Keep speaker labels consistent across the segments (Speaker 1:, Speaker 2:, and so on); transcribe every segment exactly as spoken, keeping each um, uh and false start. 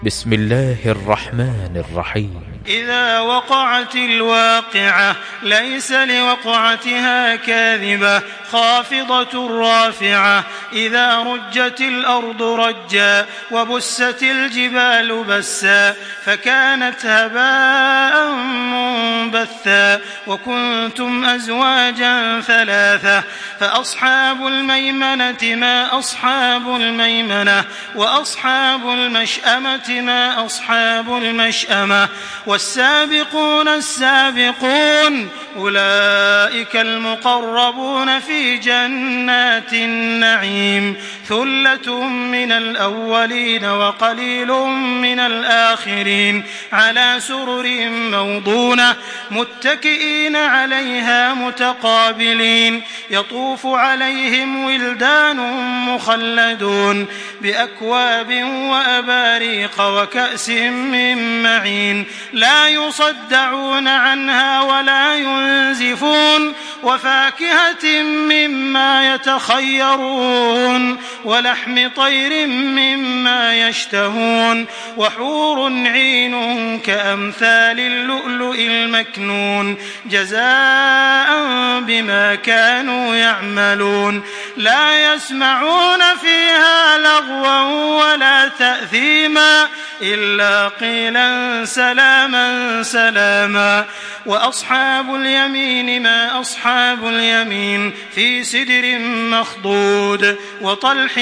Speaker 1: بسم الله الرحمن الرحيم.
Speaker 2: إذا وقعت الواقعة ليس لوقعتها كاذبة خافضة رافعة إذا رجت الأرض رجا وبست الجبال بسا فكانت هباء منبثا وكنتم أزواجا ثلاثة فأصحاب الميمنة ما أصحاب الميمنة وأصحاب المشأمة ما أصحاب المشأمة والسابقون السابقون أولئك المقربون في جنات النعيم ثلة من الأولين وقليل من الآخرين على سرر موضونة متكئين عليها متقابلين يطوف عليهم ولدان مخلدون بأكواب وأباريق وكأس من معين لا يصدعون عنها ولا ينزفون وفاكهة مما يتخيرون ولحم طير مما يشتهون وحور عين كأمثال اللؤلؤ المكنون جزاء بما كانوا يعملون لا يسمعون فيها لغوا ولا تأثيما إلا قيلا سلاما سلاما وأصحاب اليمين ما أصحاب اليمين في سدر مخضود وطلح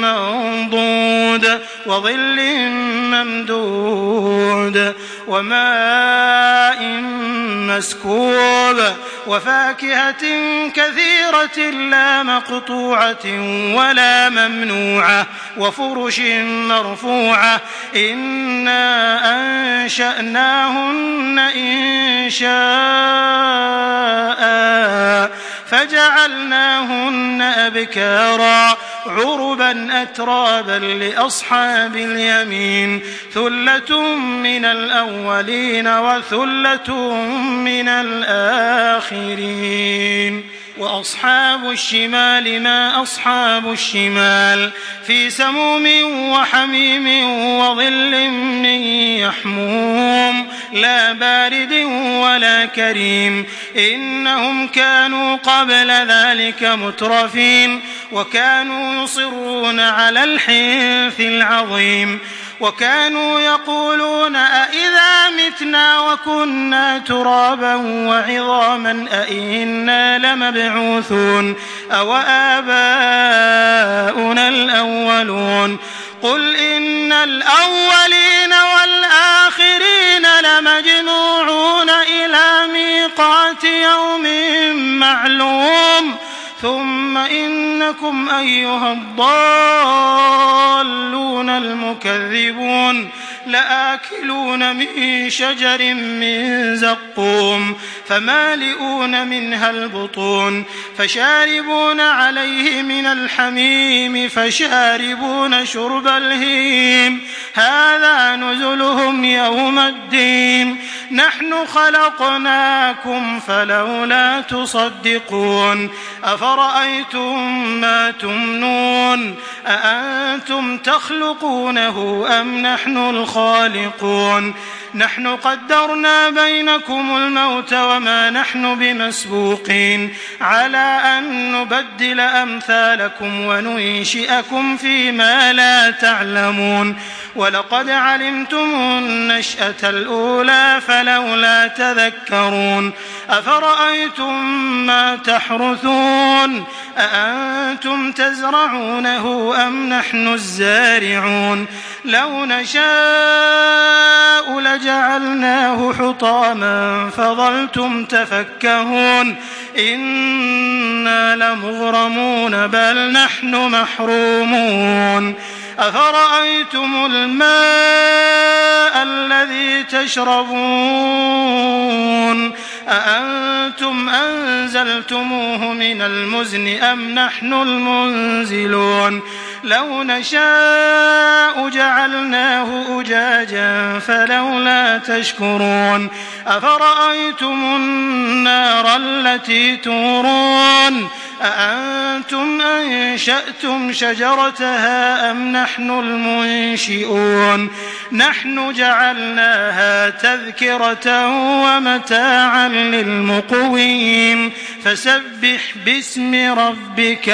Speaker 2: منضود وظل ممدود وماء مسكوب وفاكهة كثيرة لا مقطوعة ولا ممنوعة وفرش مرفوعة إنا أنشأناهن إن شاء فجعلناهن أبكارا عربا أترابا لأصحاب اليمين ثلة من الأولين وثلة من الآخرين وأصحاب الشمال ما أصحاب الشمال في سموم وحميم وظل من يحموم لا بارد ولا كريم إنهم كانوا قبل ذلك مترفين وكانوا يصرون على الحنث العظيم وكانوا يقولون أئذا متنا وكنا ترابا وعظاما أئنا لمبعوثون أو آباؤنا الأولون قل إن الأولين والآخرين لمجموعون إلى ميقات يوم معلوم ثم إنكم أيها الضالون المكذبون لآكلون من شجر من زقوم فمالئون منها البطون فشاربون عليه من الحميم فشاربون شرب الهيم هذا نزلهم يوم الدين نحن خلقناكم فلولا تصدقون أفرأيتم ما تمنون أأنتم تخلقونه أم نحن الخالقون نحن قدرنا بينكم الموت وما نحن بمسبوقين على أن نبدل أمثالكم وننشئكم فيما لا تعلمون ولقد علمتم النشأة الأولى فلولا تذكرون أفرأيتم ما تحرثون أأنتم تزرعونه أم نحن الزارعون لو نشاء لجعلناه حطاما فظلتم تفكهون إنا لمغرمون بل نحن محرومون أفرأيتم الماء الذي تشربون أأنتم أنزلتموه من المزن أم نحن المنزلون لو نشاء جعلناه أجاجا فلولا تشكرون أفرأيتم النار التي تورون أأنتم أنشأتم شجرتها أم نحن المنشئون نحن جعلناها تذكرة ومتاعا للمقوين فسبح باسم ربك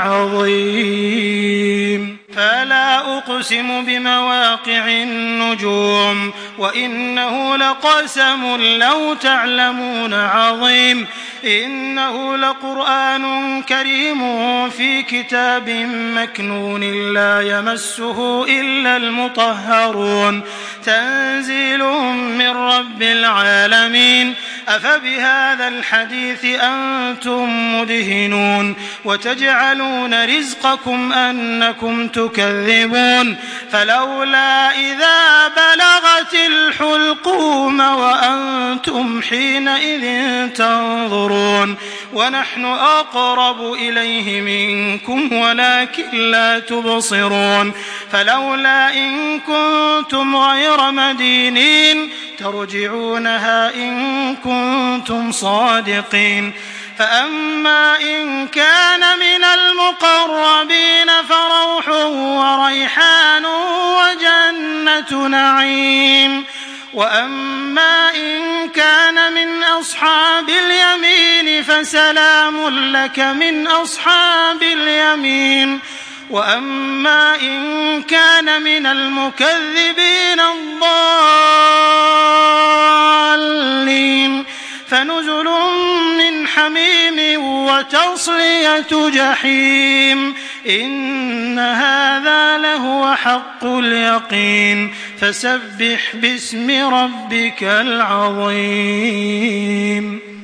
Speaker 2: العظيم فلا أقسم بمواقع النجوم وإنه لقسم لو تعلمون عظيم إنه لقرآن كريم في كتاب مكنون لا يمسه إلا المطهرون تنزيل من رب العالمين أفبهذا الحديث أنتم مدهنون وتجعلون رزقكم أنكم تكذبون فلولا إذا بلغت الحلقوم وأنتم حينئذ تنظرون ونحن أقرب إليه منكم ولكن لا تبصرون فلولا إن كنتم غير مدينين ترجعونها إن كنتم صادقين فأما إن كان من المقربين فروح وريحان وجنة نعيم وأما إن كان من أصحاب اليمين فسلام لك من أصحاب اليمين وأما إن كان من المكذبين الضالين فنزل من حميم وتصلية جحيم إن هذا لهو حق اليقين فسبح باسم ربك العظيم